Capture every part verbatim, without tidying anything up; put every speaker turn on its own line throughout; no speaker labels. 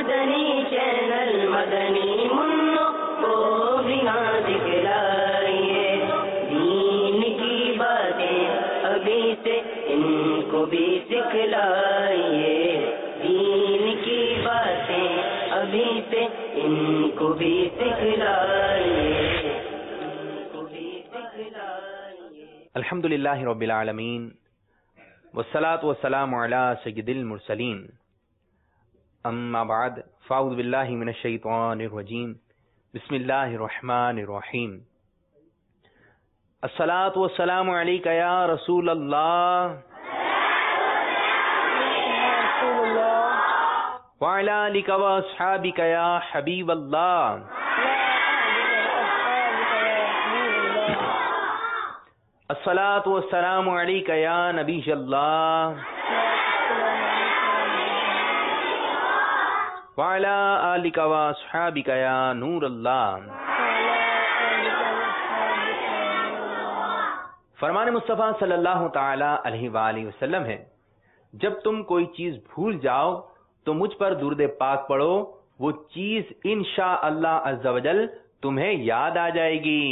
مدنی channel مدنی منوں کو بھی نہ دکھلائیے، دین کی باتیں ابھی سے ان کو بھی سکھلائیے، دین کی باتیں ابھی سے ان کو بھی سکھلائیے، ان کو بھی سکھلائیے۔
الحمدللہ رب العالمین والصلاة والسلام علی سید المرسلین، اما بعد فاعوذ باللہ من الشیطان الرجیم، بسم اللہ الرحمن الرحیم۔ الصلاة والسلام علیک یا رسول اللہ وعلی آلک واصحابک یا حبیب اللہ۔ الصلاة والسلام علیک یا نبی اللہ وعلی آلک واصحابک یا نور اللہ۔ فرمان مصطفیٰ صلی اللہ تعالی علیہ وآلہ وسلم ہے، جب تم کوئی چیز بھول جاؤ تو مجھ پر درود پاک پڑھو، وہ چیز انشاءاللہ عز و جل تمہیں یاد آ جائے گی۔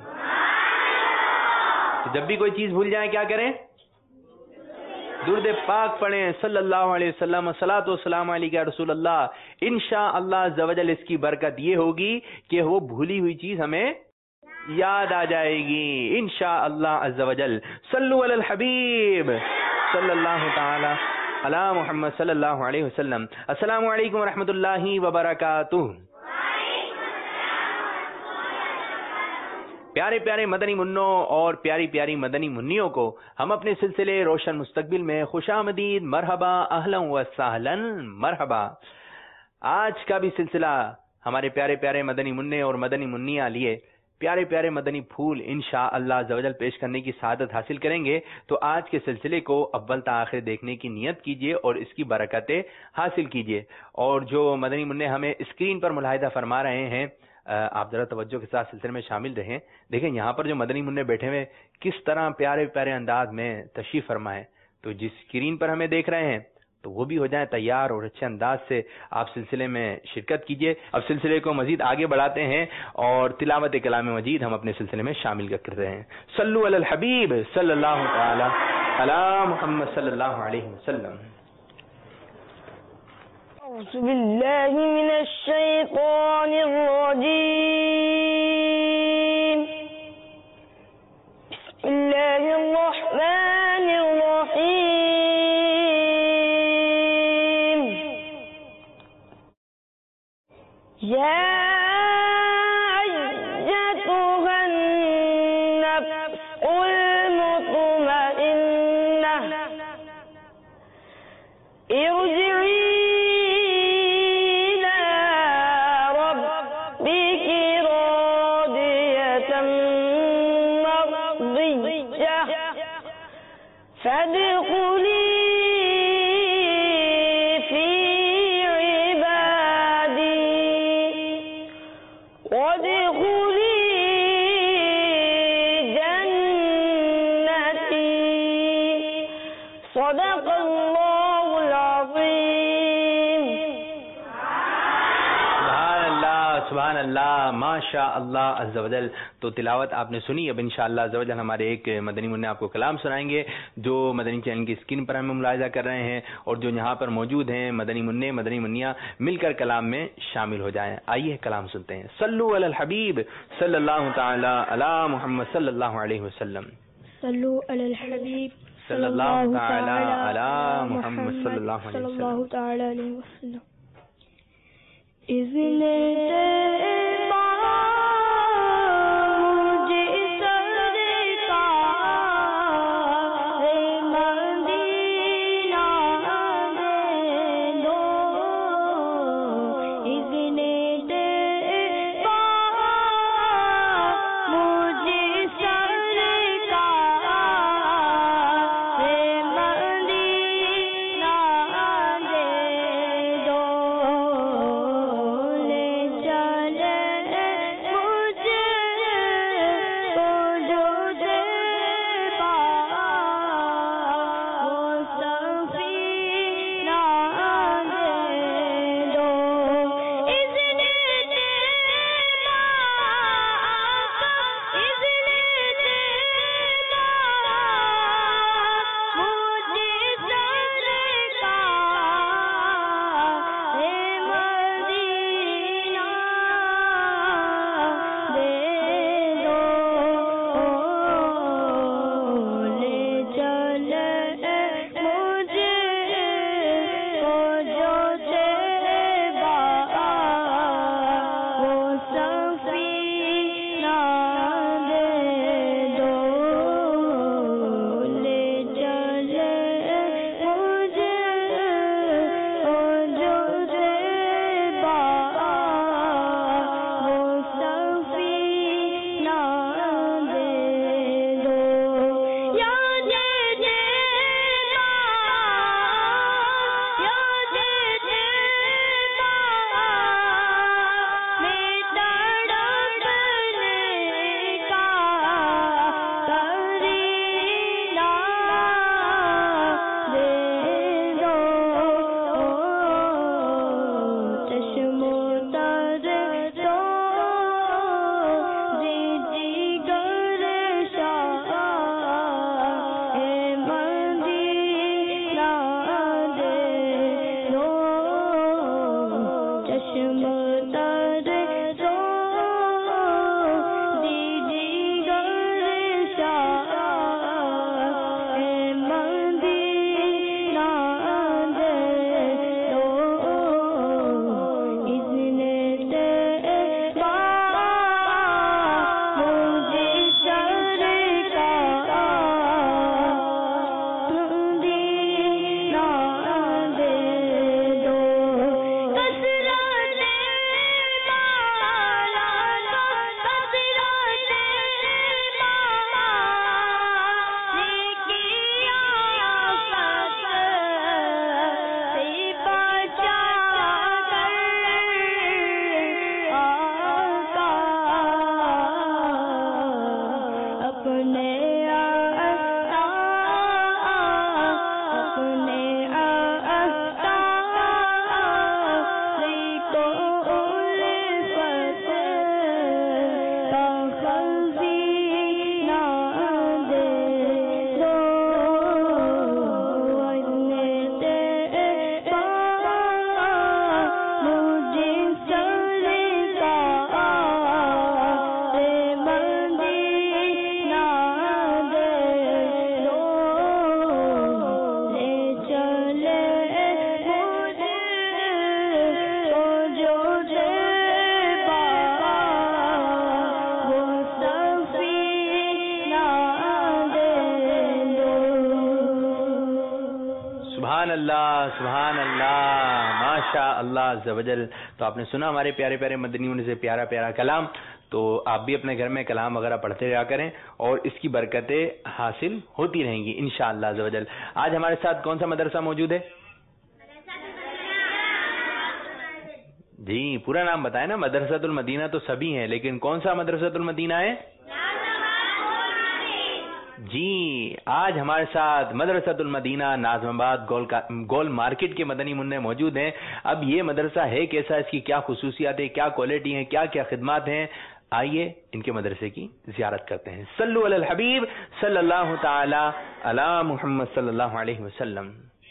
تو جب بھی کوئی چیز بھول جائیں کیا کریں؟ درود پاک پڑھیں صلی اللہ علیہ وسلم، صلاۃ والسلام علیک یا رسول اللہ۔ انشاءاللہ عز و جل اس کی برکت یہ ہوگی کہ وہ بھولی ہوئی چیز ہمیں یاد آ جائے گی انشاءاللہ عز و جل۔ صلو علی الحبیب صلی اللہ تعالی علی محمد صلی اللہ علیہ وسلم۔ السلام علیکم ورحمۃ اللہ وبرکاتہ۔ پیارے پیارے مدنی منوں اور پیاری پیاری مدنی منیوں کو ہم اپنے سلسلے روشن مستقبل میں خوش آمدید، مرحبا، اہلا و سہلا، مرحبا۔ آج کا بھی سلسلہ ہمارے پیارے پیارے مدنی منع اور مدنی منیاں لیے پیارے پیارے مدنی پھول انشاءاللہ عز و جل پیش کرنے کی سعادت حاصل کریں گے۔ تو آج کے سلسلے کو اول تا آخر دیکھنے کی نیت کیجیے اور اس کی برکتیں حاصل کیجیے۔ اور جو مدنی منع ہمیں اسکرین پر ملاحظہ فرما رہے ہیں، آپ ذرا توجہ کے ساتھ سلسلے میں شامل رہیں۔ دیکھیں یہاں پر جو مدنی منع بیٹھے ہوئے کس طرح پیارے پیارے انداز میں تشریف فرما ہے، تو جس اسکرین پر ہمیں دیکھ رہے ہیں تو وہ بھی ہو جائیں تیار اور اچھے انداز سے آپ سلسلے میں شرکت کیجیے۔ اب سلسلے کو مزید آگے بڑھاتے ہیں اور تلاوت کلام مجید ہم اپنے سلسلے میں شامل کر رہے ہیں۔ صلو علی الحبیب صلی اللہ تعالی علی محمد صلی اللہ علیہ وسلم۔
اعوذ باللہ من الشیطان الرجیم، بسم اللہ الرحمن الرحیم۔ یا ایتها النفس المطمئنہ، ارجعی فادخلی فی عبادی وادخلی جنتی، صدق اللہ العظیم۔
سبحان اللہ سبحان اللہ، ماشاء اللہ عز و جل۔ تو تلاوت آپ نے سنی، اب انشاءاللہ عز و جل ہمارے ایک مدنی منع آپ کو کلام سنائیں گے جو مدنی چینل کی اسکرین پر ہمیں ملاحظہ کر رہے ہیں، اور جو یہاں پر موجود ہیں مدنی منع مدنی منیاں مل کر کلام میں شامل ہو جائیں۔ آئیے کلام سنتے ہیں۔ صلو علی الحبیب صلی اللہ تعالی علی محمد صلی اللہ علیہ وسلم۔
صلو علی الحبیب
صلی اللہ تعالی علی محمد صلی اللہ علیہ وسلم۔
اذن چل چشم تر سو دیجی گر شاہ مدینہ دے دو اذن تیبا مجھے سرکار مدینہ دے دو کثرت مالا کثرت مالا نیکیاں آفت سے بچا کر آقا اپنے آستا اپنے آستا کو الفت کا خزینہ دے دو اپنے تیبا مجھے سرکار مدینہ دے دو لے چلے مجھے تو جو تیبا وہ سفینہ دے دو.
سبحان اللہ سبحان اللہ ماشاء اللہ عز و جل. تو آپ نے سنا ہمارے پیارے پیارے مدنیوں سے پیارا پیارا کلام. تو آپ بھی اپنے گھر میں کلام وغیرہ پڑھتے رہا کریں اور اس کی برکتیں حاصل ہوتی رہیں گی انشاءاللہ عز و جل. آج ہمارے ساتھ کون سا مدرسہ موجود ہے؟ جی پورا نام بتائیں نا. مدرسۃ المدینہ تو سبھی ہیں لیکن کون سا مدرسۃ المدینہ ہے؟ جی آج ہمارے ساتھ مدرسۃ المدینہ ناظم آباد گول کا گول مارکیٹ کے مدنی منع موجود ہیں. اب یہ مدرسہ ہے کیسا، اس کی کیا خصوصیات ہیں، کیا کوالٹی ہیں، کیا کیا خدمات ہیں، آئیے ان کے مدرسے کی زیارت کرتے ہیں. صلو علی الحبیب صلی اللہ تعالی علی محمد صلی اللہ علیہ وسلم.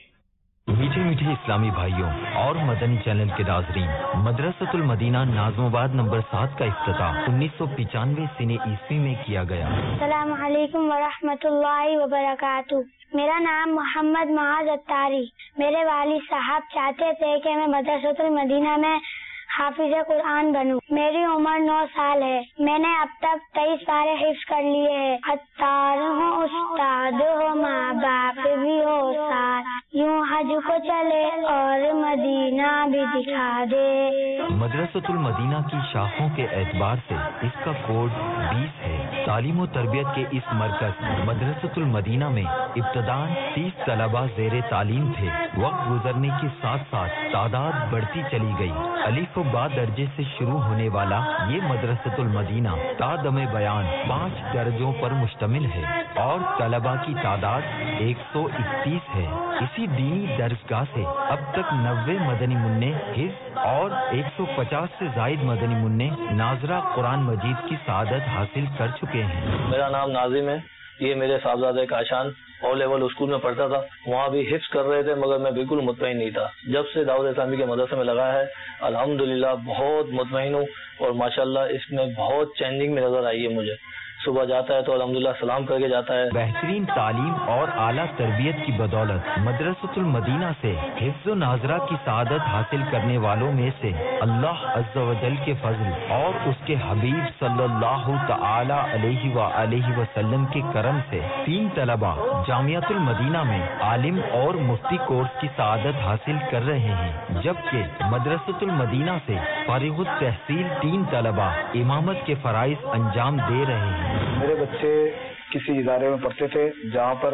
میٹھے میٹھے اسلامی بھائیوں اور مدنی چینل کے ناظرین، مدرسۃ المدینہ ناظم آباد نمبر سات کا افتتاح انیس سو پچانوے سنے عیسوی میں کیا گیا.
السلام علیکم ورحمۃ اللہ وبرکاتہ. میرا نام محمد معاذ اتاری. میرے والد صاحب چاہتے تھے کہ میں مدرسۃ المدینہ میں حافظ قرآن بنوں. میری عمر نو سال ہے. میں نے اب تک تیئیس پارے حفظ کر لیے ہیں. اتار ہوں استاد ہو، ماں باپ بھی ہو ساتھ، یوں حج کو چلے اور مدینہ بھی دکھا دے.
مدرسۃ المدینہ کی شاخوں کے اعتبار سے اس کا کوڈ بیس ہے. تعلیم و تربیت کے اس مرکز مدرسۃ المدینہ میں ابتداً تیس طلباء زیر تعلیم تھے. وقت گزرنے کے ساتھ ساتھ تعداد بڑھتی چلی گئی. الف و با درجے سے شروع ہونے والا یہ مدرسۃ المدینہ تا دم بیان پانچ درجوں پر مشتمل ہے اور طلباء کی تعداد ایک سو اکتیس ہے. اسی دینی درسگاہ سے اب تک نوے مدنی منع حفظ اور ایک سو پچاس سے زائد مدنی منع ناظرہ قرآن مجید کی سعادت حاصل کر چکے ہیں.
میرا نام ناظم ہے. یہ میرے صاحبزادہ کاشان او لیول اسکول میں پڑھتا تھا. وہاں بھی حفظ کر رہے تھے مگر میں بالکل مطمئن نہیں تھا. جب سے دعوت اسلامی کے مدرسے میں لگا ہے الحمدللہ بہت مطمئن ہوں اور ماشاءاللہ اس میں بہت چینجنگ میں نظر آئی ہے. مجھے صبح جاتا ہے تو الحمدللہ سلام کر کے جاتا ہے.
بہترین تعلیم اور اعلیٰ تربیت کی بدولت مدرسۃ المدینہ سے حفظ و ناظرہ کی سعادت حاصل کرنے والوں میں سے اللہ عز و جل کے فضل اور اس کے حبیب صلی اللہ تعالی علیہ وآلہ وسلم کے کرم سے تین طلباء جامعۃ المدینہ میں عالم اور مفتی کورس کی سعادت حاصل کر رہے ہیں، جبکہ مدرسۃ المدینہ سے فارغ التحصیل تین طلباء امامت کے فرائض انجام دے رہے ہیں.
میرے بچے کسی ادارے میں پڑھتے تھے جہاں پر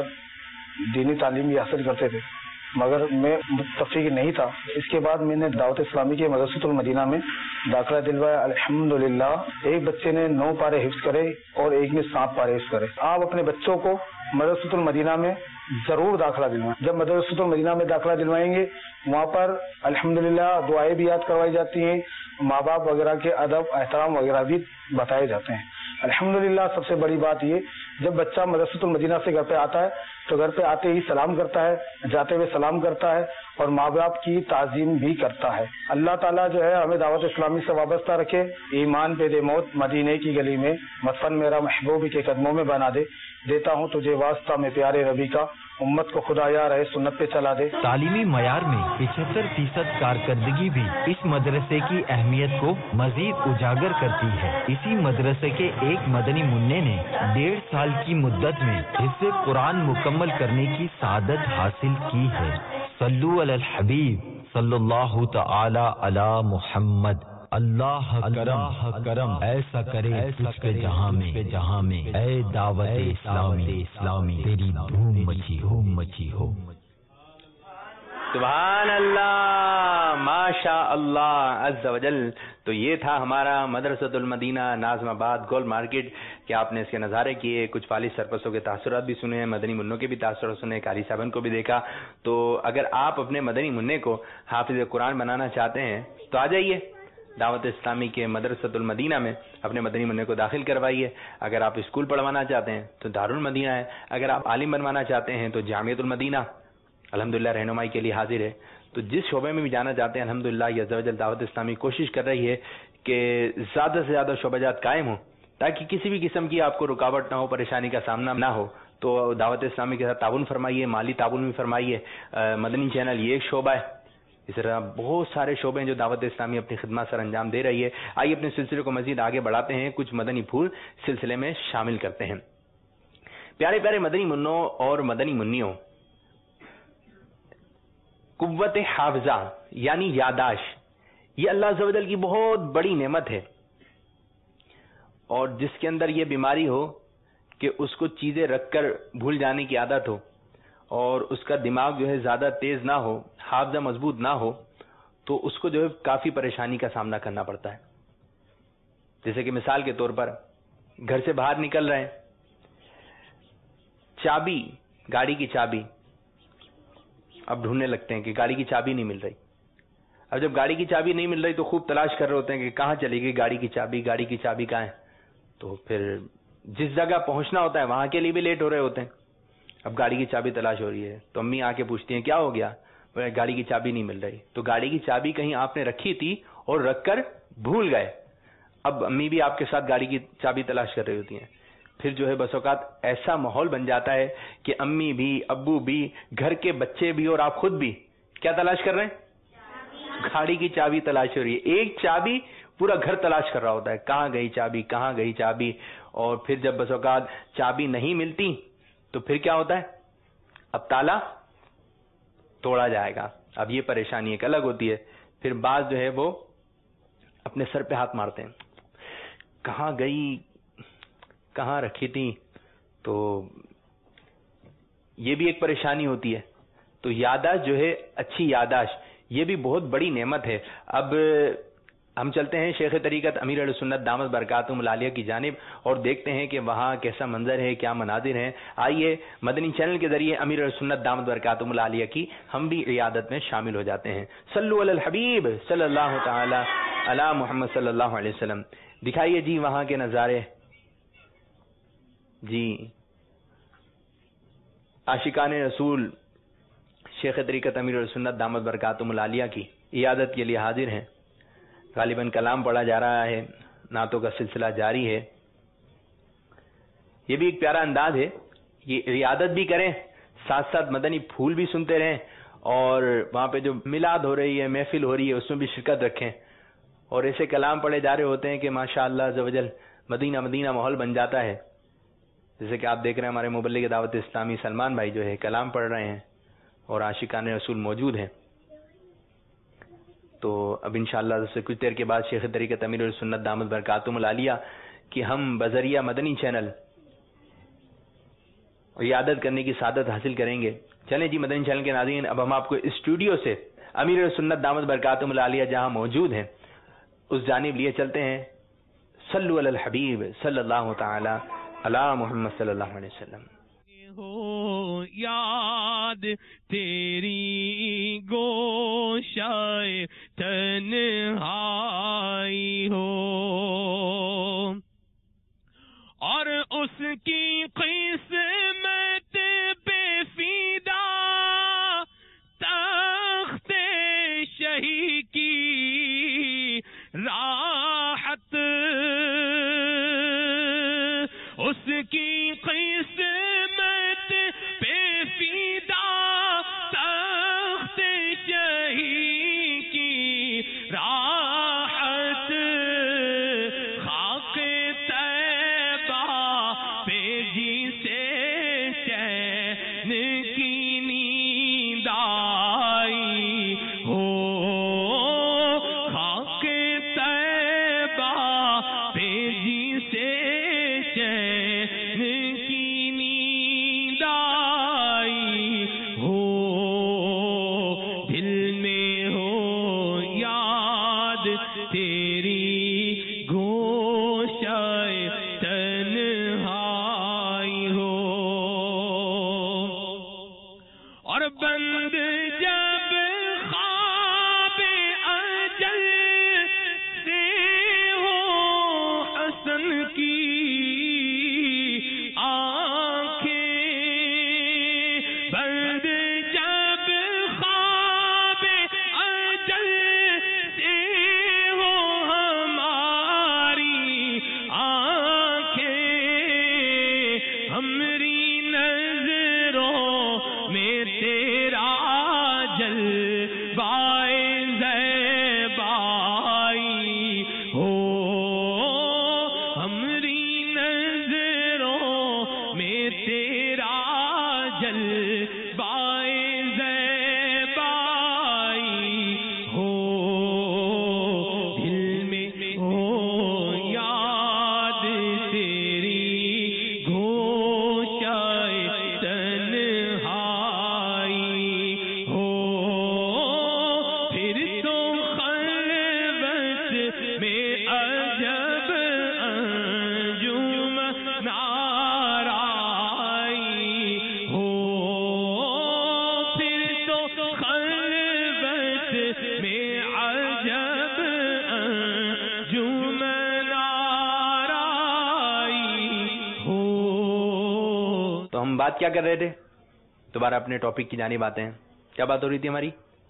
دینی تعلیم بھی حاصل کرتے تھے مگر میں متفق نہیں تھا. اس کے بعد میں نے دعوت اسلامی کے مدرسۃ المدینہ میں داخلہ دلوایا. الحمدللہ ایک بچے نے نو پارے حفظ کرے اور ایک نے سات پارے حفظ کرے. آپ اپنے بچوں کو مدرسۃ المدینہ میں ضرور داخلہ دلوائیں. جب مدرسۃ المدینہ میں داخلہ دلوائیں گے وہاں پر الحمدللہ دعائیں بھی یاد کروائی جاتی ہیں، ماں باپ وغیرہ کے ادب احترام وغیرہ بھی بتائے جاتے ہیں. الحمدللہ سب سے بڑی بات یہ جب بچہ مدرسۃ المدینہ سے گھر پہ آتا ہے تو گھر پہ آتے ہی سلام کرتا ہے، جاتے ہوئے سلام کرتا ہے اور ماں باپ کی تعظیم بھی کرتا ہے۔ اللہ تعالیٰ جو ہے ہمیں دعوت اسلامی سے وابستہ رکھے، ایمان پہ دے موت مدینے کی گلی میں، مدفن میرا محبوب کے قدموں میں بنا دے، دیتا ہوں تجھے واسطہ میں پیارے ربی کا، امت کو خدا یا رہے سنت پہ چلا دے۔
تعلیمی معیار میں پچہتر فیصد کارکردگی بھی اس مدرسے کی اہمیت کو مزید اجاگر کرتی ہے۔ اسی مدرسے کے ایک مدنی منع نے ڈیڑھ سال کی مدت میں حفظ قرآن مکمل کرنے کی سعادت حاصل کی ہے۔ صلو علی الحبیب صلی اللہ تعالی علی محمد۔ اللہ کرم کرم ایسا کرے تجھ پہ جہاں میں جہاں میں اے دعوت اسلامی اسلامی تیری دھوم مچی ہو مچی ہو۔
سبحان اللہ، ماشاء اللہ عز و جل۔ تو یہ تھا ہمارا مدرسۃ المدینہ ناظم آباد گول مارکیٹ کہ آپ نے اس کے نظارے کیے، کچھ والد سرپرستوں کے تاثرات بھی سنے، مدنی منوں کے بھی تاثرات سنے، قاری صاحبن کو بھی دیکھا۔ تو اگر آپ اپنے مدنی منع کو حافظ قرآن بنانا چاہتے ہیں تو آ جائیے دعوت اسلامی کے مدرسۃ المدینہ میں، اپنے مدنی منع کو داخل کروائیے۔ اگر آپ اسکول پڑھوانا چاہتے ہیں تو دارالمدینہ ہے، اگر آپ عالم بنوانا چاہتے ہیں تو جامعۃ المدینہ الحمدللہ رہنمائی کے لیے حاضر ہے۔ تو جس شعبے میں بھی جانا چاہتے ہیں الحمدللہ یہ عز و جل دعوت اسلامی کوشش کر رہی ہے کہ زیادہ سے زیادہ شعبہ جات قائم ہوں تاکہ کسی بھی قسم کی آپ کو رکاوٹ نہ ہو، پریشانی کا سامنا نہ ہو۔ تو دعوت اسلامی کے ساتھ تعاون فرمائیے، مالی تعاون بھی فرمائیے۔ مدنی چینل یہ ایک شعبہ ہے، اس طرح بہت سارے شعبے ہیں جو دعوت اسلامی اپنی خدمات سر انجام دے رہی ہے۔ آئیے اپنے سلسلے کو مزید آگے بڑھاتے ہیں، کچھ مدنی پھول سلسلے میں شامل کرتے ہیں۔ پیارے پیارے مدنی منوں اور مدنی منیوں، قوت حافظہ یعنی یاداشت یہ اللہ عز و جل کی بہت بڑی نعمت ہے، اور جس کے اندر یہ بیماری ہو کہ اس کو چیزیں رکھ کر بھول جانے کی عادت ہو اور اس کا دماغ جو ہے زیادہ تیز نہ ہو، حافظہ مضبوط نہ ہو، تو اس کو جو ہے کافی پریشانی کا سامنا کرنا پڑتا ہے۔ جیسے کہ مثال کے طور پر گھر سے باہر نکل رہے ہیں، چابی، گاڑی کی چابی اب ڈھونڈنے لگتے ہیں کہ گاڑی کی چابی نہیں مل رہی۔ اب جب گاڑی کی چابی نہیں مل رہی تو خوب تلاش کر رہے ہوتے ہیں کہ کہاں چلی گئی گاڑی کی چابی، گاڑی کی چابی کہاں ہے؟ تو پھر جس جگہ پہنچنا ہوتا ہے وہاں کے لیے بھی لیٹ ہو رہے ہوتے ہیں۔ اب گاڑی کی چابی تلاش ہو رہی ہے تو امی آ کے پوچھتی ہیں کیا ہو گیا؟ گاڑی کی چابی نہیں مل رہی۔ تو گاڑی کی چابی کہیں آپ نے رکھی تھی اور رکھ کر بھول گئے۔ اب امی بھی آپ کے ساتھ گاڑی کی چابی تلاش کر رہی ہوتی ہیں۔ پھر جو ہے بس اوقات ایسا ماحول بن جاتا ہے کہ امی بھی، ابو بھی، گھر کے بچے بھی اور آپ خود بھی کیا تلاش کر رہے ہیں؟ گاڑی کی چابی تلاش ہو رہی ہے۔ ایک چابی پورا گھر تلاش کر رہا ہوتا ہے، کہاں گئی چابی، کہاں گئی چابی۔ اور پھر جب بس اوقات چابی نہیں ملتی تو پھر کیا ہوتا ہے؟ اب تالا توڑا جائے گا۔ اب یہ پریشانی ایک الگ ہوتی ہے۔ پھر بعض جو ہے وہ اپنے سر پہ ہاتھ مارتے ہیں، کہاں گئی، کہاں رکھی تھی۔ تو یہ بھی ایک پریشانی ہوتی ہے۔ تو یاداشت جو ہے، اچھی یاداشت یہ بھی بہت بڑی نعمت ہے۔ اب ہم چلتے ہیں شیخ طریقت امیر اہل سنت دامت برکاتہم العالیہ کی جانب اور دیکھتے ہیں کہ وہاں کیسا منظر ہے، کیا مناظر ہیں۔ آئیے مدنی چینل کے ذریعے امیر اہل سنت دامت برکاتہم العالیہ کی ہم بھی عیادت میں شامل ہو جاتے ہیں۔ صلو علی الحبیب صلی اللہ تعالی علی محمد صلی اللہ علیہ وسلم۔ دکھائیے جی وہاں کے نظارے۔ جی عاشقان رسول شیخ طریقت امیر اہل سنت دامت برکاتہم العالیہ کی عیادت کے لیے حاضر ہیں۔ غالباً کلام پڑھا جا رہا ہے، نعتوں کا سلسلہ جاری ہے۔ یہ بھی ایک پیارا انداز ہے، یہ عیادت بھی کریں، ساتھ ساتھ مدنی پھول بھی سنتے رہیں، اور وہاں پہ جو میلاد ہو رہی ہے، محفل ہو رہی ہے، اس میں بھی شرکت رکھیں، اور ایسے کلام پڑھے جا رہے ہوتے ہیں کہ ماشاءاللہ عز و جل مدینہ مدینہ ماحول بن جاتا ہے۔ جیسے کہ آپ دیکھ رہے ہیں ہمارے مبلغ دعوت اسلامی سلمان بھائی جو ہے کلام پڑھ رہے ہیں اور عاشقان رسول موجود ہیں۔ تو اب انشاءاللہ سے کچھ دیر کے بعد شیخ طریقت امیر السنت دامت برکاتہم العالیہ کہ ہم بذریعہ مدنی چینل عیادت کرنے کی سعادت حاصل کریں گے۔ چلیں جی مدنی چینل کے ناظرین، اب ہم آپ کو اسٹوڈیو سے امیر السنت دامت برکاتہم العالیہ جہاں موجود ہیں اس جانب لیے چلتے ہیں۔ صلو علی الحبیب صلی اللہ تعالی علی محمد صلی اللہ علیہ وسلم۔
ہو یاد تیری گوشائے تنہائی ہو، اور اس کی قسمت بے راحت اس کی قسمت پہ فدا تخت شہی کی راحت خاک طیبہ پہ جسے چین کی نیند آئی ہو خاک طیبہ پہ جسے چین کی نیند آئی ہو دل میں ہو یاد تیری گوشہ تنہائی ہو اور بند جب خواب اجل سے ہو حسن کی آنکھیں بند جب خواب اجل سے ہو ہماری آنکھیں ہمری نظروں میں تیرا جلوہ زیبائی ہو ہمری نظروں میں تیرا جلوہ زیبائی ہو دل میں ہو یاد تیری گوشہ تنہائی ہو پھر تو خلوت میں عجب انجم نارائی ہو پھر تو خلوت میں عجب انجم نارائی ہو.
تو ہم بات کیا کر رہے تھے؟ دوبارہ اپنے ٹاپک کی جانب آتے ہیں. کیا بات ہو رہی تھی ہماری؟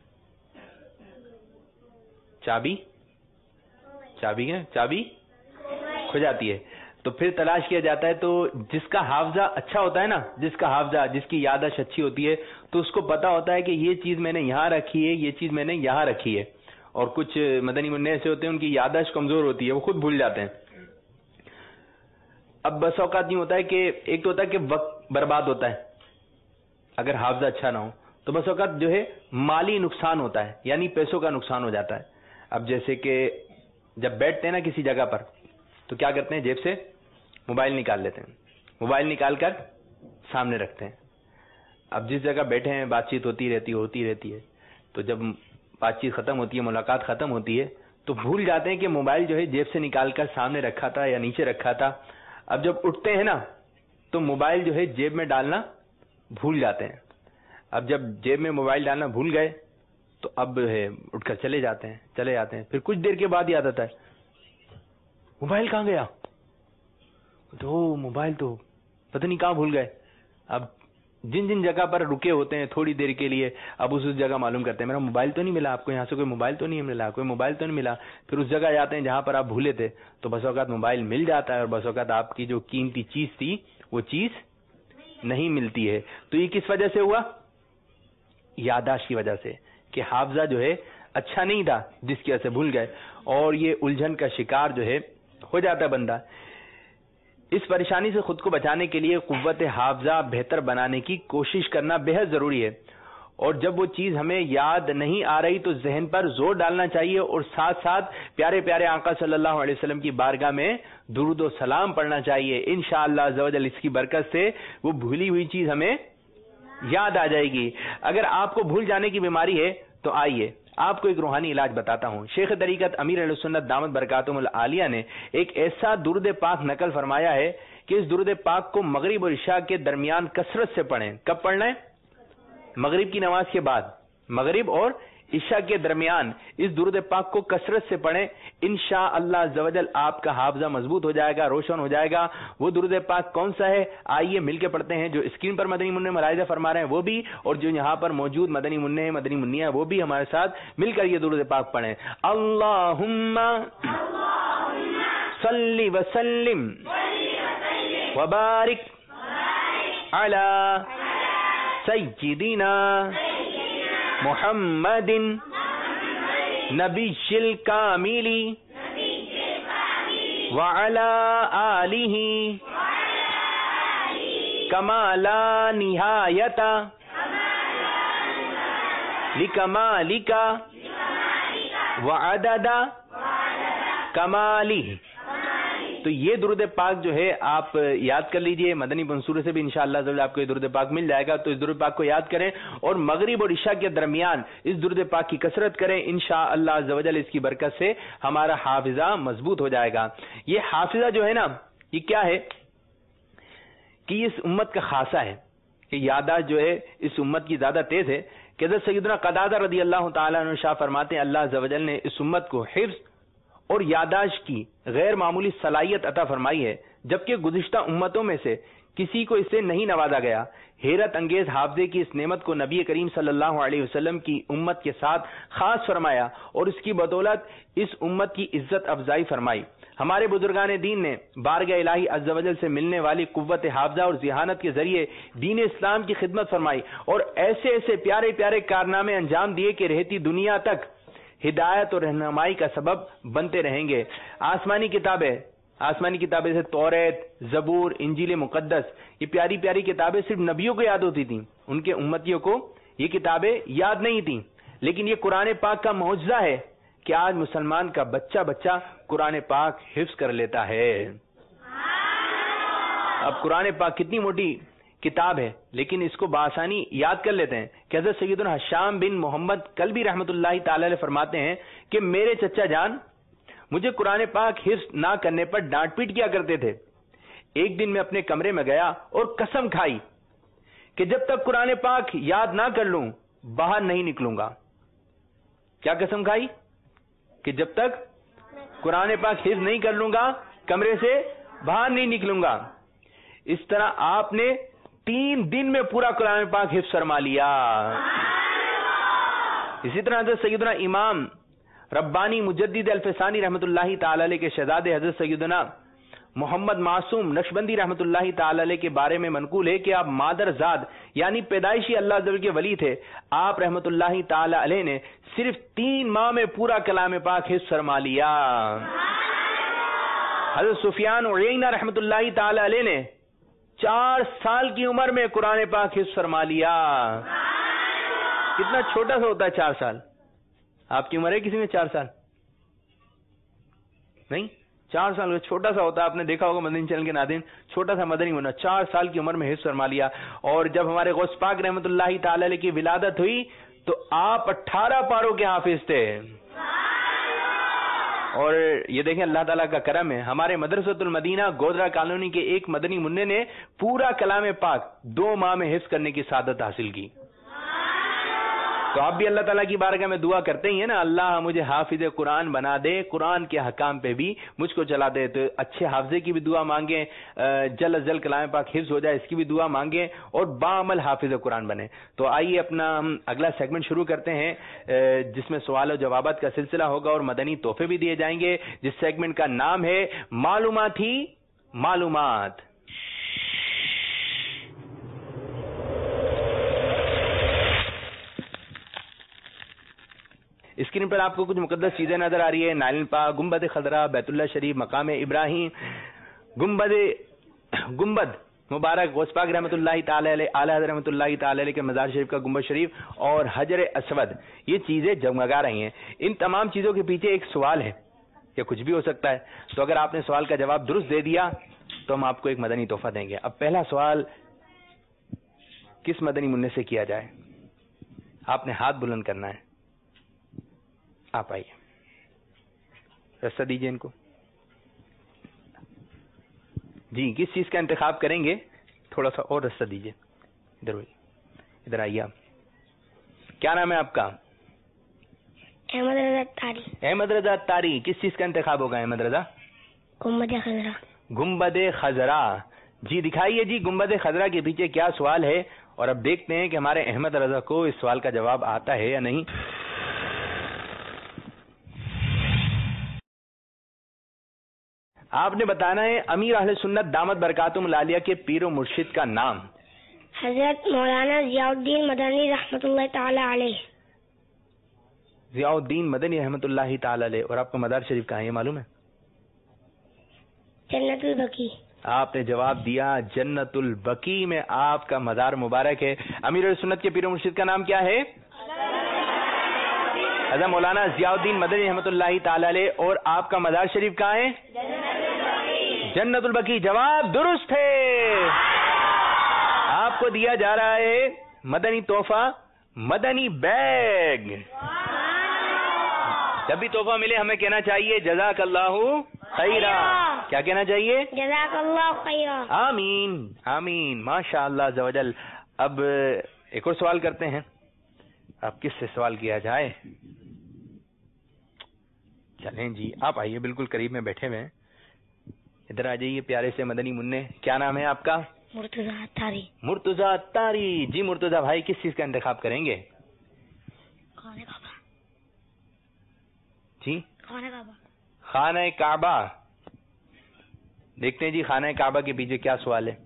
چابی چابی ہے چابی کھو جاتی ہے تو پھر تلاش کیا جاتا ہے. تو جس کا حافظہ اچھا ہوتا ہے نا، جس کا حافظہ جس کی یادداشت اچھی ہوتی ہے تو اس کو پتا ہوتا ہے کہ یہ چیز میں نے یہاں رکھی ہے، یہ چیز میں نے یہاں رکھی ہے. اور کچھ مدنی منع ایسے ہوتے ہیں ان کی یادداشت کمزور ہوتی ہے، وہ خود بھول جاتے ہیں. اب بس اوقات نہیں ہوتا ہے کہ ایک تو ہوتا ہے کہ وقت برباد ہوتا ہے اگر حافظہ اچھا نہ ہو، تو بس اوقات جو ہے مالی نقصان ہوتا ہے، یعنی پیسوں کا نقصان ہو جاتا ہے. اب جیسے کہ جب بیٹھتے ہیں نا کسی جگہ پر تو کیا کرتے ہیں، جیب سے موبائل نکال لیتے ہیں، موبائل نکال کر سامنے رکھتے ہیں. اب جس جگہ بیٹھے ہیں بات چیت ہوتی رہتی ہوتی رہتی ہے تو جب بات چیت ختم ہوتی ہے، ملاقات ختم ہوتی ہے تو بھول جاتے ہیں کہ موبائل جو ہے جیب سے نکال کر سامنے رکھا تھا یا نیچے رکھا تھا. اب جب اٹھتے ہیں نا تو موبائل جو ہے جیب میں ڈالنا بھول جاتے ہیں. اب جب جیب میں موبائل ڈالنا بھول گئے تو اب ہے اٹھ کر چلے جاتے ہیں چلے جاتے ہیں پھر کچھ دیر کے بعد یاد آتا ہے موبائل کہاں گیا، تو موبائل تو پتہ نہیں کہاں بھول گئے. اب جن جن جگہ پر رکے ہوتے ہیں تھوڑی دیر کے لیے اب اس جگہ معلوم کرتے ہیں میرا موبائل تو نہیں ملا، آپ کو یہاں سے کوئی موبائل تو نہیں ملا، کوئی موبائل تو نہیں ملا. پھر اس جگہ جاتے ہیں جہاں پر آپ بھولے تھے تو بس اوقات موبائل مل جاتا ہے اور بس اوقات آپ کی جو قیمتی چیز تھی وہ چیز نہیں ملتی ہے. تو یہ کس وجہ سے ہوا؟ یادداشت کی وجہ سے، کہ حافظہ جو ہے اچھا نہیں تھا جس کی وجہ سے بھول گئے، اور یہ الجھن کا شکار جو ہے ہو جاتا ہے بندہ. اس پریشانی سے خود کو بچانے کے لیے قوت حافظہ بہتر بنانے کی کوشش کرنا بہت ضروری ہے. اور جب وہ چیز ہمیں یاد نہیں آ رہی تو ذہن پر زور ڈالنا چاہیے اور ساتھ ساتھ پیارے پیارے آقا صلی اللہ علیہ وسلم کی بارگاہ میں درود و سلام پڑھنا چاہیے. انشاءاللہ عز و جل اس کی برکت سے وہ بھولی ہوئی چیز ہمیں یاد آ جائے گی. اگر آپ کو بھول جانے کی بیماری ہے تو آئیے آپ کو ایک روحانی علاج بتاتا ہوں. شیخ طریقت امیر اہل سنت دامت برکاتہم العالیہ نے ایک ایسا درود پاک نقل فرمایا ہے کہ اس درود پاک کو مغرب اور عشاء کے درمیان کثرت سے پڑھیں. کب پڑھنا ہے؟ مغرب کی نماز کے بعد، مغرب اور عشاء کے درمیان اس درود پاک کو کثرت سے پڑھیں، انشاءاللہ عزوجل آپ کا حافظہ مضبوط ہو جائے گا، روشن ہو جائے گا۔ وہ درود پاک کون سا ہے؟ آئیے مل کے پڑھتے ہیں۔ جو اسکرین پر مدنی منع ملاحظہ فرما رہے ہیں وہ بھی، اور جو یہاں پر موجود مدنی منع مدنی منیا وہ بھی ہمارے ساتھ مل کر یہ درود پاک پڑھیں۔ اللہم صلی وسلم وبارک علی سیدنا محمد نبی الکامل وعلی آلہ کما لا نہایت لکمالک وعدد کمالہ۔ تو یہ درود پاک جو ہے آپ یاد کر لیجئے، مدنی منصورے سے بھی انشاءاللہ ضرور آپ کو یہ درود پاک مل جائے گا۔ تو اس درود پاک کو یاد کریں اور مغرب اور عشاء کے درمیان اس درود پاک کی کثرت کریں، انشاءاللہ عز و جل اس کی برکت سے ہمارا حافظہ مضبوط ہو جائے گا۔ یہ حافظہ جو ہے نا، یہ کیا ہے کہ یہ اس امت کا خاصہ ہے کہ یادداشت جو ہے اس امت کی زیادہ تیز ہے کہ حضرت سیدنا قتادہ رضی اللہ تعالیٰ عنہ شاہ فرماتے ہیں اللہ عز و جل نے اس امت کو حفظ اور یادداشت کی غیر معمولی صلاحیت عطا فرمائی ہے، جبکہ گزشتہ امتوں میں سے کسی کو اس سے نہیں نوازا گیا۔ حیرت انگیز حافظے کی اس نعمت کو نبی کریم صلی اللہ علیہ وسلم کی امت کے ساتھ خاص فرمایا اور اس کی بدولت اس امت کی عزت افزائی فرمائی۔ ہمارے بزرگان دین نے بارگاہ الہی عز و جل سے ملنے والی قوت حافظہ اور ذہانت کے ذریعے دین اسلام کی خدمت فرمائی اور ایسے ایسے پیارے پیارے کارنامے انجام دیے کہ رہتی دنیا تک ہدایت اور رہنمائی کا سبب بنتے رہیں گے۔ آسمانی کتابیں آسمانی کتابیں سے توریت، زبور، انجیل مقدس، یہ پیاری پیاری کتابیں صرف نبیوں کو یاد ہوتی تھیں، ان کے امتیوں کو یہ کتابیں یاد نہیں تھیں، لیکن یہ قرآن پاک کا معجزہ ہے کہ آج مسلمان کا بچہ بچہ قرآن پاک حفظ کر لیتا ہے۔ اب قرآن پاک کتنی موٹی کتاب ہے لیکن اس کو بآسانی یاد کر لیتے ہیں کہ حضرت سیدنا حشام بن محمد قلبی رحمۃ اللہ تعالی علیہ فرماتے ہیں کہ میرے چچا جان مجھے قرآن پاک حفظ نہ کرنے پر ڈانٹ پیٹ کیا کرتے تھے۔ ایک دن میں اپنے کمرے میں گیا اور قسم کھائی کہ جب تک قرآن پاک یاد نہ کر لوں باہر نہیں نکلوں گا۔ کیا قسم کھائی؟ کہ جب تک قرآن پاک حفظ نہیں کر لوں گا کمرے سے باہر نہیں نکلوں گا۔ اس طرح آپ نے تین دن میں پورا قرآن پاک حفظ فرما لیا۔ اسی طرح حضرت سیدنا امام ربانی مجدد الفسانی رحمۃ اللہ تعالی علیہ کے شہزادے حضرت سیدنا محمد معصوم نقشبندی رحمۃ اللہ تعالی علیہ کے بارے میں منقول ہے کہ آپ مادر زاد یعنی پیدائشی اللہ عز و جل کے ولی تھے۔ آپ رحمۃ اللہ تعالی علیہ نے صرف تین ماہ میں پورا کلام پاک حفظ فرما لیا۔ حضرت سفیان عیینہ رحمۃ اللہ تعالی علیہ نے چار سال کی عمر میں قرآن پاک حفظ فرما لیا۔ کتنا چھوٹا سا ہوتا ہے چار سال؟ آپ کی عمر ہے کسی میں چار سال؟ نہیں، چار سال چھوٹا سا ہوتا ہے۔ آپ نے دیکھا ہوگا مدنی چینل کے ناظرین، چھوٹا سا مدنی ہونا، چار سال کی عمر میں حفظ فرما لیا۔ اور جب ہمارے غوث پاک رحمۃ اللہ تعالی علیہ کی ولادت ہوئی تو آپ اٹھارہ پاروں کے حافظ تھے۔ اور یہ دیکھیں اللہ تعالیٰ کا کرم ہے، ہمارے مدرسۃ المدینہ گودرا کالونی کے ایک مدنی منع نے پورا کلام پاک دو ماہ میں حفظ کرنے کی سعادت حاصل کی۔ تو آپ بھی اللہ تعالیٰ کی بارگاہ میں دعا کرتے ہی ہیں نا، اللہ مجھے حافظ قرآن بنا دے، قرآن کے حکام پہ بھی مجھ کو چلا دے۔ تو اچھے حافظے کی بھی دعا مانگیں، جل از جل کلام پاک حفظ ہو جائے اس کی بھی دعا مانگیں اور بعمل حافظ قرآن بنے۔ تو آئیے اپنا ہم اگلا سیگمنٹ شروع کرتے ہیں جس میں سوال و جوابات کا سلسلہ ہوگا اور مدنی تحفے بھی دیے جائیں گے، جس سیگمنٹ کا نام ہے معلوماتی معلومات۔ اسکرین پر آپ کو کچھ مقدس چیزیں نظر آ رہی ہے، نائل پاک، گنبد خضرا، بیت اللہ شریف، مقام ابراہیم، گنبد گنبد مبارک، غوث پاک رحمۃ اللہ تعالی علیہ، اعلی حضرت رحمۃ اللہ تعالی علیہ کے مزار شریف کا گنبد شریف اور حجر اسود، یہ چیزیں جگمگا رہی ہیں۔ ان تمام چیزوں کے پیچھے ایک سوال ہے یا کچھ بھی ہو سکتا ہے، تو اگر آپ نے سوال کا جواب درست دے دیا تو ہم آپ کو ایک مدنی تحفہ دیں گے۔ اب پہلا سوال کس مدنی منع سے کیا جائے؟ آپ نے ہاتھ بلند کرنا ہے، آپ آئیے، رستہ دیجیے ان کو۔ جی کس چیز کا انتخاب کریں گے؟ تھوڑا سا اور رستہ دیجیے، ادھر ادھر آئیے آپ۔ کیا نام ہے آپ کا؟
احمد رضا تاری.
احمد رضا تاری. کس چیز کا انتخاب ہوگا احمد رضا؟
گنبد خضرا.
گنبد خضرا. جی دکھائیے جی گنبد خضرا کے پیچھے کیا سوال ہے، اور اب دیکھتے ہیں کہ ہمارے احمد رضا کو اس سوال کا جواب آتا ہے یا نہیں. آپ نے بتانا ہے امیر اہل سنت دامت برکاتہم العالیہ کے پیر و مرشد کا نام.
حضرت مولانا ضیاء الدین مدنی رحمۃ اللہ تعالی علیہ.
ضیاء الدین مدنی رحمۃ اللہ تعالی علیہ. اور آپ کا مدار شریف کہاں ہے یہ معلوم ہے؟
جنت البقیع.
آپ نے جواب دیا جنت البقیع میں آپ کا مزار مبارک ہے. امیر اہل سنت کے پیر و مرشد کا نام کیا ہے؟ حضرت مولانا ضیاء الدین مدنی رحمۃ اللہ تعالی علیہ. اور آپ کا مزار شریف کہاں ہے؟ جنت البقیع. جواب درست ہے. آپ کو دیا جا رہا ہے مدنی تحفہ، مدنی بیگ. جب بھی تحفہ ملے ہمیں کہنا چاہیے جزاک اللہ خیرا. کیا کہنا چاہیے؟
جزاک اللہ خیرا.
آمین آمین. ماشاء اللہ عز و جل. اب ایک اور سوال کرتے ہیں. اب کس سے سوال کیا جائے؟ چلیں جی آپ آئیے، بالکل قریب میں بیٹھے ہوئے ہیں. ادھر آ جائیے پیارے سے مدنی منع. کیا نام ہے آپ کا؟
مرتضیٰ تاری.
مرتضیٰ تاری. جی مرتضیٰ بھائی کس چیز کا انتخاب کریں گے؟
خانہ کعبہ.
جی
خانہ کعبہ.
خانہ کعبہ. دیکھتے ہیں جی خانہ کعبہ کے پیچھے کیا سوال ہے.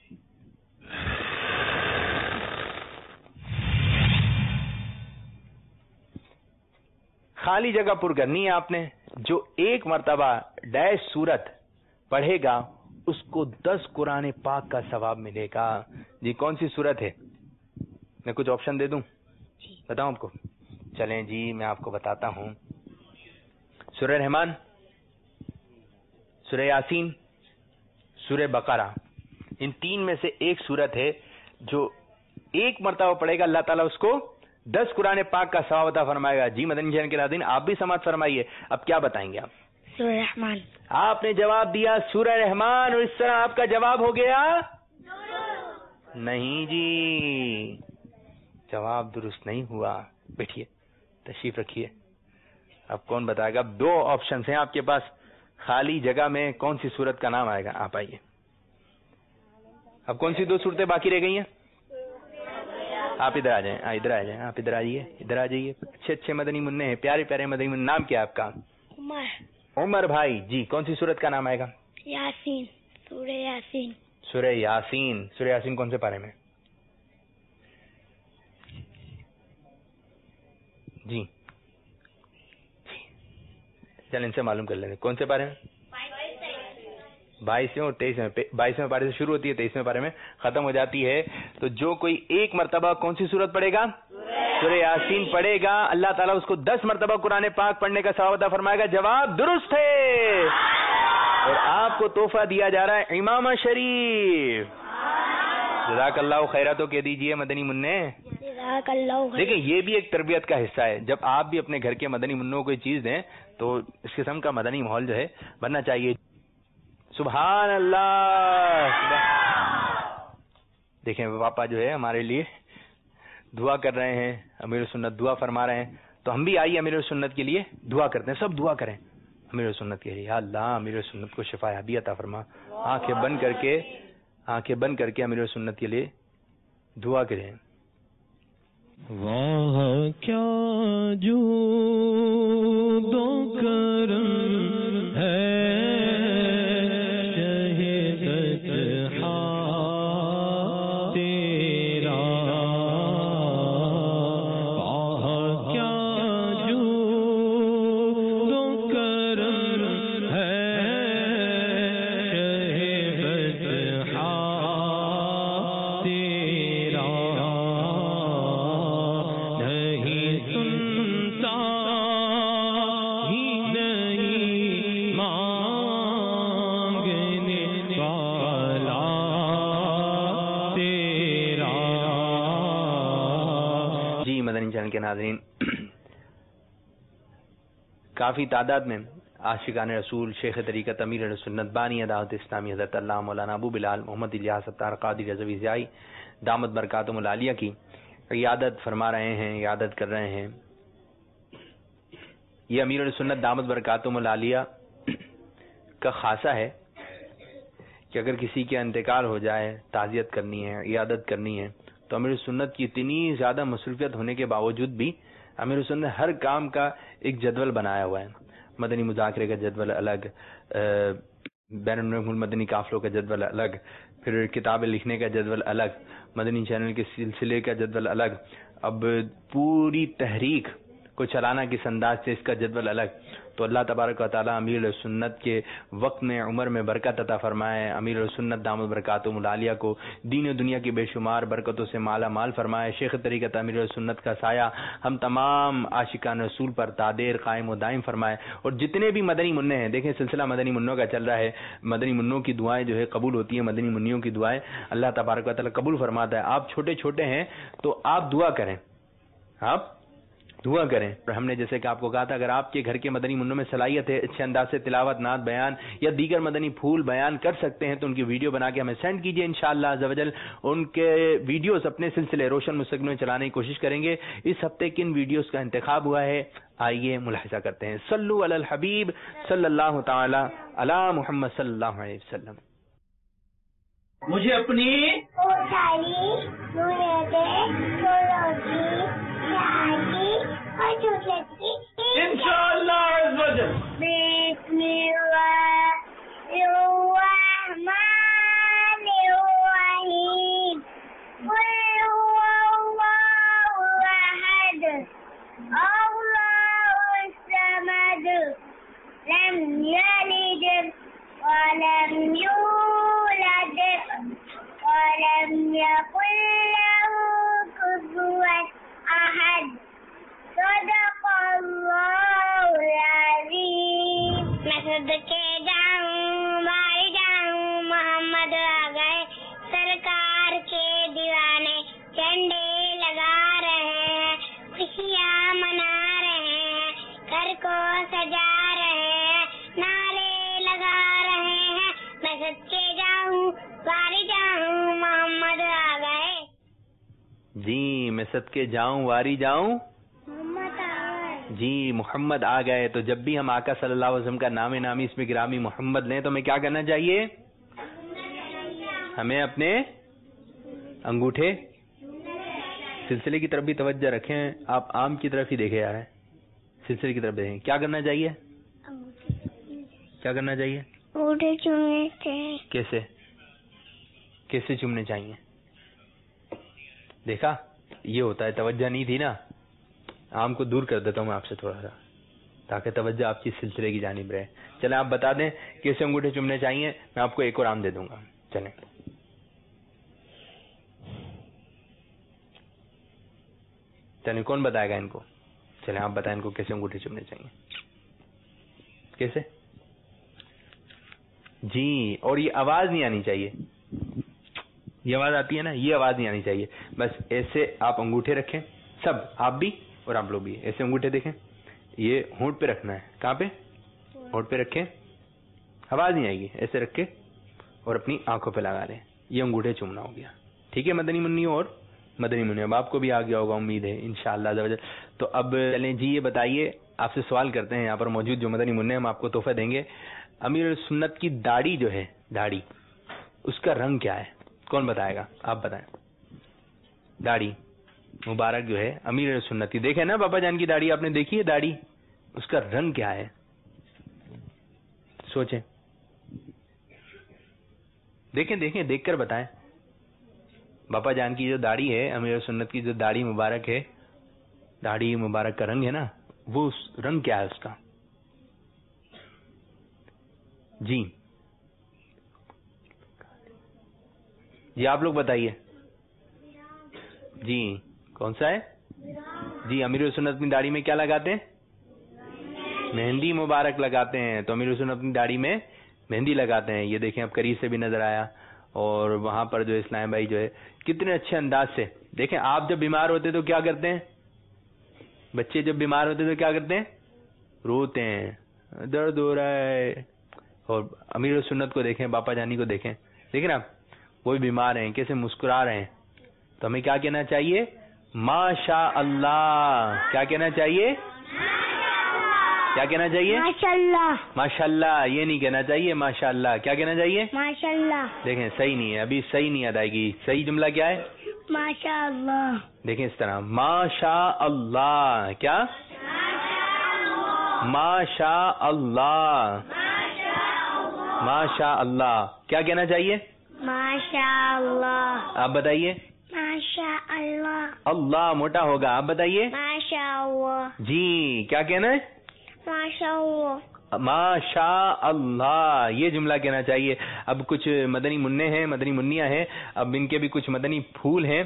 خالی جگہ پر کرنی ہے آپ نے. جو ایک مرتبہ ڈیش سورت پڑھے گا اس کو دس قرآن پاک کا ثواب ملے گا. جی کون سی سورت ہے؟ میں کچھ آپشن دے دوں؟ بتاؤں آپ کو؟ چلیں جی میں آپ کو بتاتا ہوں. سورہ رحمان، سورہ یاسین، سورہ بقرہ. ان تین میں سے ایک سورت ہے جو ایک مرتبہ پڑھے گا اللہ تعالیٰ اس کو دس قرآن پاک کا ثواب عطا فرمائے گا. جی مدنی چینل کے ناظرین آپ بھی سماعت فرمائیے. اب کیا بتائیں گے آپ؟
سورہ رحمان.
آپ نے جواب دیا سورہ رحمان، اور اس طرح آپ کا جواب ہو گیا نہیں جی، جواب درست نہیں ہوا. بیٹھیے تشریف رکھیے. اب کون بتائے گا؟ اب دو آپشنز ہیں آپ کے پاس. خالی جگہ میں کون سی سورت کا نام آئے گا؟ آپ آئیے. اب کون سی دو صورتیں باقی رہ گئی ہیں؟ آپ ادھر آ جائیں. ادھر آ جائیں. آپ ادھر آ جائیے. ادھر آ جائیے. اچھے اچھے مدنی منع ہیں، پیارے پیارے مدنی منع. نام کیا ہے آپ کا؟
عمر.
عمر بھائی. جی کون سی سورت کا نام آئے گا؟
یاسین. سورہ یاسین.
سورہ یاسین. سورہ یاسین کون سے پارے میں؟ جی چل ان سے معلوم کر لیتے کون سے پارے میں؟ بائیسویں اور تیئیسویں. بائیسویں پارے سے شروع ہوتی ہے، تیئیسویں پارے میں ختم ہو جاتی ہے. تو جو کوئی ایک مرتبہ کون سی سورت پڑھے گا؟ سورہ یاسین پڑھے گا، اللہ تعالیٰ اس کو دس مرتبہ قرآن پاک پڑھنے کا ثواب عطا فرمائے گا. جواب درست ہے. اور آپ کو تحفہ دیا جا رہا ہے امامہ شریف. جزاک اللہ خیرہ تو کہہ دیجئے مدنی منع.
جزاک اللہ خیرہ.
دیکھیں یہ بھی ایک تربیت کا حصہ ہے. جب آپ بھی اپنے گھر کے مدنی منوں کو چیز دیں تو اس قسم کا مدنی ماحول جو ہے بننا چاہیے. سبحان اللہ. دیکھیں پاپا جو ہے ہمارے لیے دعا کر رہے ہیں، امیر سنت دعا فرما رہے ہیں. تو ہم بھی آئیے امیر سنت کے لیے دعا کرتے ہیں. سب دعا کریں امیر سنت کے لیے. یا اللہ امیر سنت کو شفا یابی عطا فرما. آنکھیں بند کر کے آنکھیں بند کر کے امیر سنت کے لیے دعا کریں.
واہ کیا جود و کرم ہے
کے ناظرین. کافی تعداد میں عاشقان رسول شیخ طریقت امیر سنت بانی دعوت اسلامی حضرت اللہ مولانا ابو بلال محمد الیاس ستار قادری رضوی ضیائی دامت برکاتہم العالیہ کی عیادت فرما رہے ہیں، عیادت کر رہے ہیں. یہ امیر السنت دامت برکاتہم العالیہ کا خاصہ ہے کہ اگر کسی کے انتقال ہو جائے، تعزیت کرنی ہے، عیادت کرنی ہے، تو امیر السنت کی اتنی زیادہ مصروفیت ہونے کے باوجود بھی امیر السنت نے ہر کام کا ایک جدول بنایا ہوا ہے. مدنی مذاکرے کا جدول الگ، بین الملک مدنی قافلوں کا جدول الگ، پھر کتابیں لکھنے کا جدول الگ، مدنی چینل کے سلسلے کا جدول الگ، اب پوری تحریک کو چلانا کس انداز سے اس کا جدول الگ. تو اللہ تبارک و تعالیٰ امیر السنت کے وقت میں عمر میں برکت عطا فرمائے، امیر السنت دامت برکاتہم العالیہ کو دین و دنیا کی بے شمار برکتوں سے مالا مال فرمائے. شیخ طریقت امیر السنت کا سایہ ہم تمام عاشقان رسول پر تادیر قائم و دائم فرمائے. اور جتنے بھی مدنی منع ہیں، دیکھیں سلسلہ مدنی منوں کا چل رہا ہے، مدنی منوں کی دعائیں جو ہے قبول ہوتی ہیں، مدنی منیوں کی دعائیں اللہ تبارک و تعالیٰ قبول فرماتا ہے. آپ چھوٹے چھوٹے ہیں تو آپ دعا کریں، آپ دعا کریں. اور ہم نے جیسے کہ آپ کو کہا تھا، اگر آپ کے گھر کے مدنی منوں میں صلاحیت ہے، اچھے انداز سے تلاوت، نعت بیان یا دیگر مدنی پھول بیان کر سکتے ہیں، تو ان کی ویڈیو بنا کے ہمیں سینڈ کیجئے. انشاءاللہ عز و جل ان کے ویڈیوز اپنے سلسلے روشن مستقبل میں چلانے کی کوشش کریں گے. اس ہفتے کن ویڈیوز کا انتخاب ہوا ہے، آئیے ملاحظہ کرتے ہیں. صلو علی الحبیب صلی اللہ تعالی علی محمد صلی اللہ علیہ وسلم.
مجھے اپنی انشاءاللہ عز و جل.
بسم اللہ الرحمن الرحیم. قل هو اللہ احد اللہ الصمد لم یلد ولم یولد ولم یکن له کفوا احد. صدق اللہ العظیم. میں صدقے جاؤں مار جاؤں محمد آ گئے، سرکار کے دیوانے جھنڈے لگا رہے ہیں، خوشیاں منا رہے ہیں، گھر کو سجا رہے ہیں، نعرے لگا رہے ہیں. میں صدقے جاؤں مار جاؤں محمد آ گئے.
جی میں صدقے جاؤں واری جاؤں جی محمد آ گئے. تو جب بھی ہم آقا صلی اللہ علیہ وسلم کا نام نامی اس میں گرامی محمد لیں تو ہمیں کیا کرنا چاہیے؟ ہمیں اپنے انگوٹھے سلسلے کی طرف بھی توجہ رکھیں. آپ عام کی طرف ہی دیکھے آ رہے ہیں، سلسلے کی طرف دیکھیں. کیا کرنا چاہیے؟ کیا کرنا چاہیے؟
انگوٹھے چومنے چاہیے.
کیسے کیسے چومنے چاہیے؟ دیکھا، یہ ہوتا ہے، توجہ نہیں تھی نا. عام کو دور کر دیتا ہوں میں آپ سے تھوڑا سا، تاکہ توجہ آپ کی سلسلے کی جانب رہے. چلیں آپ بتا دیں کیسے انگوٹھے چومنے چاہیے، میں آپ کو ایک اور عام دے دوں گا. چلیں چلیں کون بتائے گا ان کو؟ چلیں آپ بتائیں ان کو کیسے انگوٹھے چومنے چاہیے. کیسے؟ جی، اور یہ آواز نہیں آنی چاہیے. یہ آواز آتی ہے نا، یہ آواز نہیں آنی چاہیے. بس ایسے آپ انگوٹھے رکھیں، سب، آپ بھی اور آپ لوگ بھی. ایسے انگوٹھے دیکھیں، یہ ہونٹ پہ رکھنا ہے. کہاں پہ؟ ہونٹ پہ رکھیں، آواز نہیں آئے گی. ایسے رکھ کے اور اپنی آنکھوں پہ لگا لیں. یہ انگوٹھے چومنا ہو گیا. ٹھیک ہے مدنی منیوں اور مدنی منیوں، اب آپ کو بھی آ گیا ہوگا امید ہے انشاءاللہ. تو اب چلیں جی یہ بتائیے، آپ سے سوال کرتے ہیں، یہاں پر موجود جو مدنی منع ہم آپ کو تحفہ دیں گے. امیر سنت کی داڑھی جو ہے، داڑھی، اس کا رنگ کیا ہے؟ کون بتائے گا؟ آپ بتائیں. داڑھی مبارک جو ہے امیر سنت کی، دیکھیں نا بابا جان کی داڑھی، آپ نے دیکھی ہے داڑھی، اس کا رنگ کیا ہے؟ سوچیں، دیکھیں دیکھیں دیکھ کر بتائیں. باپا جان کی جو داڑھی ہے، امیر سنت کی جو داڑھی مبارک ہے، داڑھی مبارک کا رنگ ہے نا، وہ رنگ کیا ہے اس کا؟ جی جی آپ لوگ بتائیے. جی کون سا ہے؟ جی امیر سنت اپنی داڑھی میں کیا لگاتے ہیں؟ مہندی مبارک لگاتے ہیں. تو امیر سنت اپنی داڑھی میں مہندی لگاتے ہیں. یہ دیکھیں اب قریب سے بھی نظر آیا. اور وہاں پر جو اسلام بھائی جو ہے کتنے اچھے انداز سے، دیکھیں آپ جب بیمار ہوتے تو کیا کرتے ہیں؟ بچے جب بیمار ہوتے تو کیا کرتے ہیں؟ روتے ہیں، درد ہو رہا ہے. اور امیر سنت کو دیکھیں، باپا جانی کو دیکھیں، دیکھیں نا وہ بھی بیمار ہیں، کیسے مسکرا رہے ہیں. تو ہمیں کیا کہنا چاہیے؟ ماشاء اللہ. کیا کہنا چاہیے؟ کیا کہنا چاہیے؟
ماشاءاللہ.
ماشاءاللہ. یہ نہیں کہنا چاہیے ماشاءاللہ. کیا کہنا چاہیے؟
ماشاءاللہ.
دیکھیں صحیح نہیں ہے, ابھی صحیح نہیں ادائیگی. صحیح جملہ کیا ہے؟
ماشاءاللہ.
دیکھیں اس طرح, ماشاء اللہ. کیا؟ ماشاء اللہ. ماشاء اللہ. کیا کہنا چاہیے؟
ماشاءاللہ.
آپ بتائیے.
ماشاءاللہ.
اللہ موٹا ہوگا. آپ بتائیے.
ماشاءاللہ.
جی کیا کہنا ہے؟
ماشاءاللہ.
ماشاء اللہ. یہ جملہ کہنا چاہیے. اب کچھ مدنی منع ہیں, مدنی منیاں ہیں, اب ان کے بھی کچھ مدنی پھول ہیں.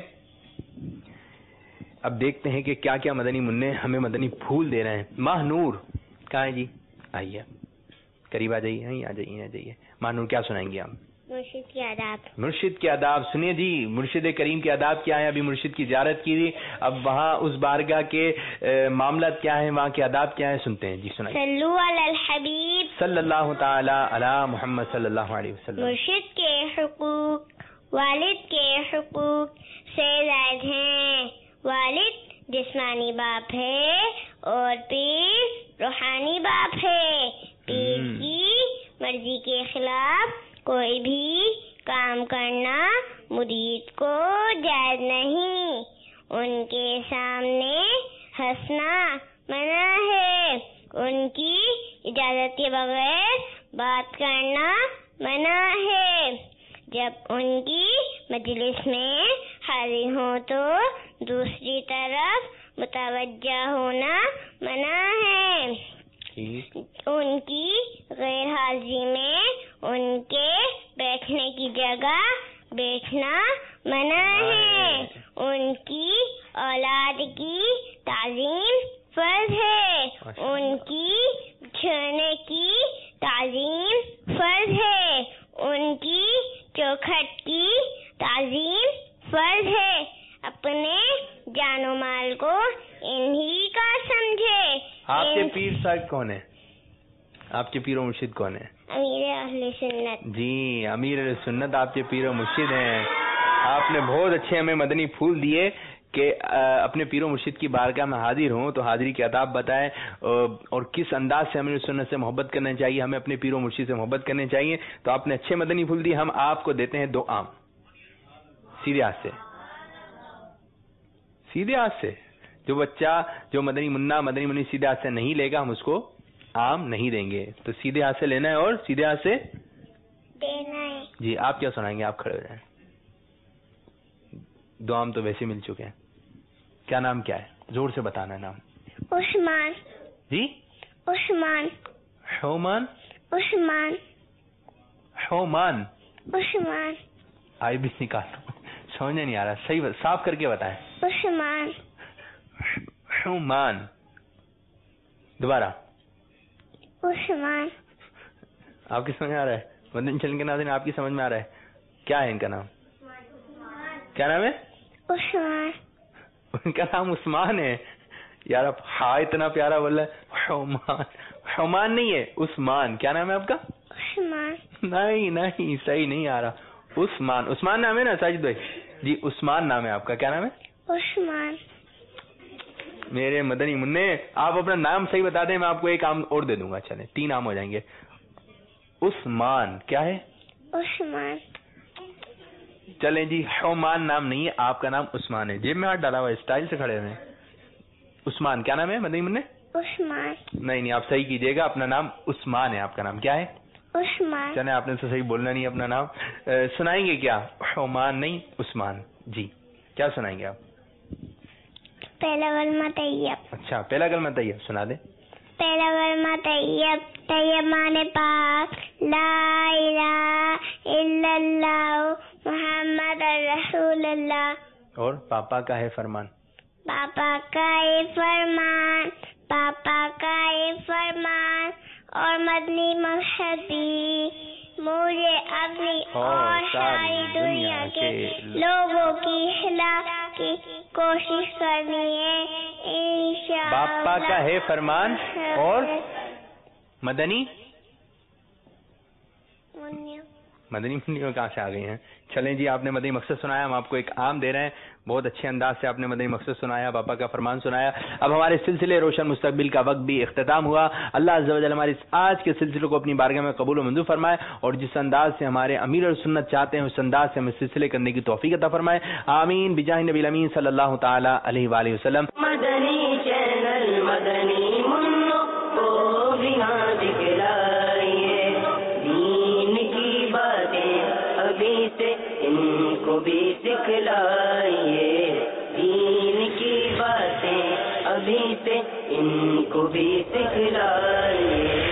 اب دیکھتے ہیں کہ کیا کیا مدنی منع ہمیں مدنی پھول دے رہے ہیں. ماہ نور کہاں ہے جی؟ آئیے قریب آ جائیے. آ جائیے آ جائیے. ماہ نور کیا سنائیں گے آپ؟
مرشد کے آداب.
مرشد کے آداب. سنیے جی, مرشد کریم کے آداب کیا ہیں؟ ابھی مرشد کی زیارت کی تھی, اب وہاں اس بارگاہ کے معاملات کیا ہیں, وہاں کے آداب کیا ہیں, سنتے ہیں جی. سنائیں.
صلو علی الحبیب
صلی اللہ تعالی علی محمد صلی اللہ علیہ وسلم.
مرشد کے حقوق والد کے حقوق سے زائد ہیں. والد جسمانی باپ ہے اور پیر روحانی باپ ہے. پیر کی مرضی کے خلاف کوئی بھی کام کرنا مرید کو جائز نہیں. ان کے سامنے ہنسنا منع ہے. ان کی اجازت کے بغیر بات کرنا منع ہے. جب ان کی مجلس میں حاضر ہوں تو دوسری طرف متوجہ ہونا منع ہے. ان کی غیر حاضری میں ان کے بیٹھنے کی جگہ بیٹھنا منع ہے. ان کی اولاد کی تعظیم فرض ہے. ان کی چھوڑنے کی تعظیم فرض ہے. ان کی چوکھٹ کی تعظیم فرض ہے. اپنے جان و مال کو انہی کا سمجھے.
آپ کے پیر صاحب کون ہے؟ آپ کے پیر و مرشد کون ہے؟
امیر اہل سنت.
جی امیر اہل سنت آپ کے پیر و مرشد ہیں. آپ نے بہت اچھے ہمیں مدنی پھول دیے کہ اپنے پیر و مرشد کی بارگاہ میں حاضر ہوں تو حاضری کے آداب بتائیں اور کس انداز سے ہمیں سنت سے محبت کرنا چاہیے, ہمیں اپنے پیر و مرشد سے محبت کرنے چاہیے. تو آپ نے اچھے مدنی پھول دیے. ہم آپ کو دیتے ہیں دو آم سیدھے ہاتھ سے. سیدھے ہاتھ سے جو بچہ جو مدنی منا مدنی منی سیدھے ہاتھ سے نہیں لے گا ہم اس کو آم نہیں دیں گے. تو سیدھے ہاتھ سے لینا ہے اور سیدھے ہاتھ سے
دینا ہے.
جی آپ کیا سنائیں گے؟ آپ کھڑے ہو جائیں. دو آم تو ویسے مل چکے ہیں. کیا نام کیا ہے؟ زور سے بتانا ہے نام.
عثمان.
جی
عثمان.
حومان.
عثمان.
حومان.
عثمان.
آئی بھی نکالو, سمجھنے نہیں آ رہا. صحیح صاف کر کے بتائیں.
عثمان.
حومان. دوبارہ.
عثمان.
آپ کی سمجھ میں آ رہا ہے؟ مدنی چلن کے ناظرین آپ کی سمجھ میں آ رہا ہے؟ کیا ہے ان کا نام؟ کیا نام ہے؟
عثمان.
ان کا نام عثمان ہے. یار آپ ہاں اتنا پیارا بول رہے ہیں. حومان. حومان نہیں ہے, عثمان. کیا نام ہے آپ کا؟
عثمان.
نہیں نہیں صحیح نہیں آ رہا. عثمان. عثمان نام ہے نا ساجد بھائی؟ جی عثمان نام ہے آپ کا. کیا نام ہے؟
عثمان.
میرے مدنی منع آپ اپنا نام صحیح بتا دیں, میں آپ کو ایک آم اور دے دوں گا. چلیں تین آم ہو جائیں گے. عثمان. کیا ہے؟
عثمان.
چلیں جی حومان نام نہیں ہے, آپ کا نام عثمان ہے. جیب میں ہاتھ ڈالا ہوا ہے, اسٹائل سے کھڑے ہوئے ہیں. عثمان. کیا نام ہے مدنی منع؟
عثمان.
نہیں نہیں آپ صحیح کیجیے گا, اپنا نام عثمان ہے. آپ کا نام کیا ہے؟
عثمان.
چلیں آپ نے تو صحیح بولنا نہیں اپنا نام. سنائیں گے کیا؟ حومان نہیں عثمان. جی کیا سنائیں گے آپ؟
پہلا کلمہ طیب.
اچھا پہلا کلمہ طیب سنا دیں.
پہلا کلمہ طیب. طیب مانے پاک. لا الہ الا اللہ محمد رسول اللہ.
اور پاپا کا ہے فرمان.
پاپا کا ہے فرمان. پاپا کا ہے فرمان. اور مدنی مذہبی مجھے اپنی اور ساری دنیا کے لوگوں کی اصلاح کی کوشش کرنی ہے انشاءاللہ.
پاپا کا ہے فرمان اور مدنی مدنی منیوں کہاں سے آ گئی ہیں؟ چلیں جی، آپ نے مدنی مقصد سنایا، ہم آپ کو ایک عام دے رہے ہیں. بہت اچھے انداز سے آپ نے مدنی مقصد سنایا، پاپا کا فرمان سنایا. اب ہمارے سلسلے روشن مستقبل کا وقت بھی اختتام ہوا. اللہ عز و جل ہمارے اس آج کے سلسلے کو اپنی بارگاہ میں قبول و منظور فرمائے، اور جس انداز سے ہمارے امیر السنت چاہتے ہیں اس انداز سے ہمیں سلسلے کرنے کی توفیق عطا فرمائے. آمین بجاہ نبی الامین صلی اللہ تعالی علیہ وآلہ وسلم.
مدنی چینل مدنی منوں کو بھی نہ دکھلائیے، دین کی باتیں ابھی سے ان کو بھی سکھلائیے، دین کی باتیں ابھی سے ان کو بھی سکھلائیے.